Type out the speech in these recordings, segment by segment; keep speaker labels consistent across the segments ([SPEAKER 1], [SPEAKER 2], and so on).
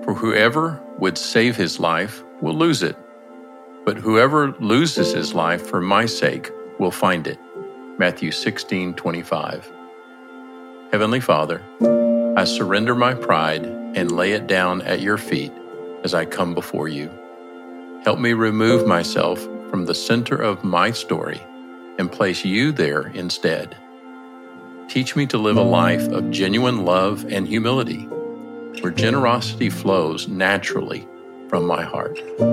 [SPEAKER 1] For whoever would save his life will lose it, but whoever loses his life for my sake will find it. Matthew 16:25. Heavenly Father, I surrender my pride and lay it down at your feet as I come before you. Help me remove myself from the center of my story and place you there instead. Teach me to live a life of genuine love and humility, where generosity flows naturally from my heart.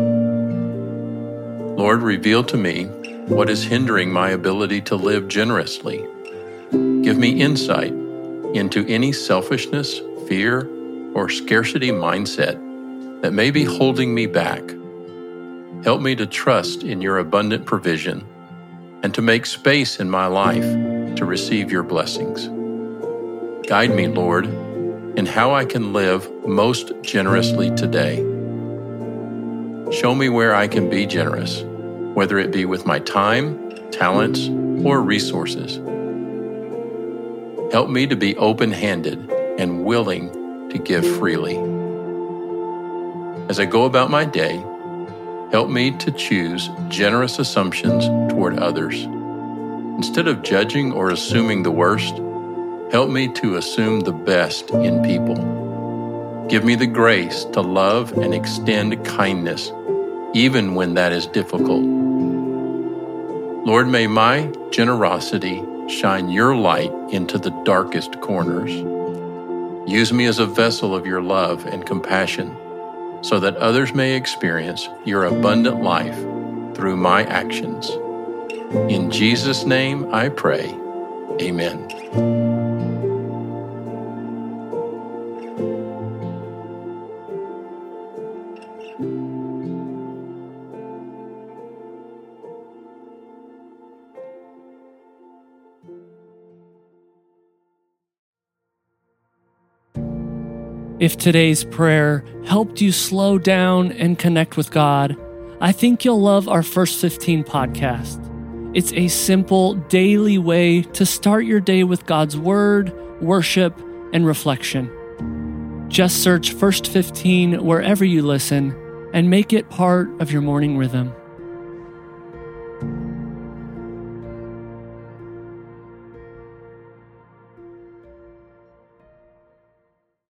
[SPEAKER 1] Lord, reveal to me what is hindering my ability to live generously. Give me insight into any selfishness, fear, or scarcity mindset that may be holding me back. Help me to trust in your abundant provision and to make space in my life to receive your blessings. Guide me, Lord, in how I can live most generously today. Show me where I can be generous, whether it be with my time, talents, or resources. Help me to be open-handed and willing to give freely. As I go about my day, help me to choose generous assumptions toward others. Instead of judging or assuming the worst, help me to assume the best in people. Give me the grace to love and extend kindness, even when that is difficult. Lord, may my generosity shine your light into the darkest corners. Use me as a vessel of your love and compassion, so that others may experience your abundant life through my actions. In Jesus' name I pray. Amen.
[SPEAKER 2] If today's prayer helped you slow down and connect with God, I think you'll love our First 15 podcast. It's a simple, daily way to start your day with God's Word, worship, and reflection. Just search First 15 wherever you listen and make it part of your morning rhythm.